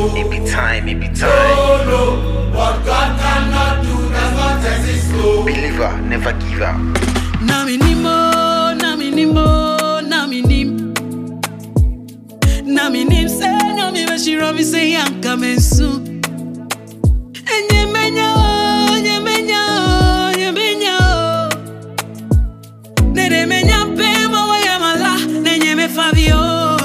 no. It be time. No. What God cannot do does not exist, no. Believer, never give up. Naminimo, say, nami bashiro mi say I'm coming soon. And yemenya. Nere menya pe mo ya mala, nenye me Fabio.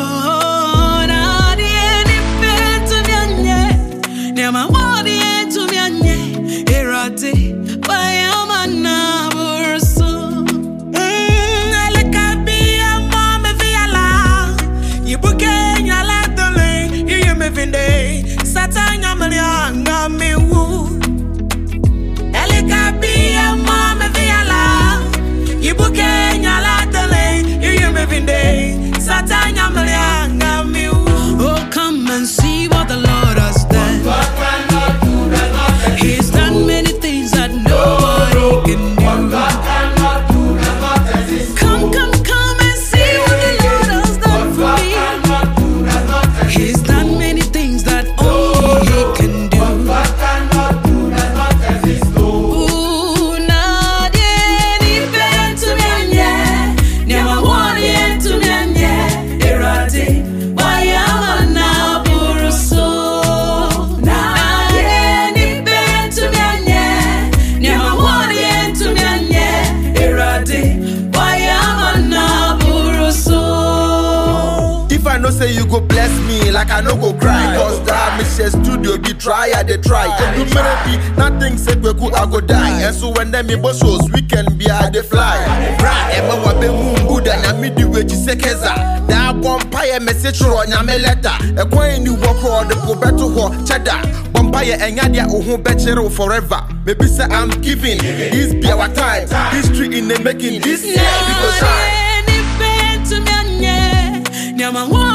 Na di pe tu mianye, ne ma wadi tu mianye. Erate, pa ya mana bursu. Ale kabi ya mama viala, yibuke nyala dole, yeme vinde. Satanya malia ngame wu. Ale kabi ya mama viala. Ibuke nyala tele, you me vinde. Satanya mlianga miu. Oh, come and see what the Lord has done. God cannot do does not exist. He's done many things that nobody can do. God cannot do does not exist. Come and see what the Lord has done for God me. cannot do does not exist. He's done many things that only He can do. God cannot do does not exist, no. Ooh, na die pe tu mianye, nyama wani tu mianye, erate, wayama na buruso. Na die pe tu mianye, nyama wani tu mianye, erate, wayama na buruso. If I know say you go bless me, like I no go cry. Cause that Michelle Studio be try, I dey try. And do be nothing say kweku I go die. And so when them me boss shows weekend be I dey fly. Right, Emma wabe mumbuda na midi weji sekeza. That vampire message ro nyame letter. E kwen ni walk ro the po beto ho cheddar. Vampire enyadia ohun bechero forever. Maybe say I'm giving. This be our time. History in the making. This year we go shine. Nyama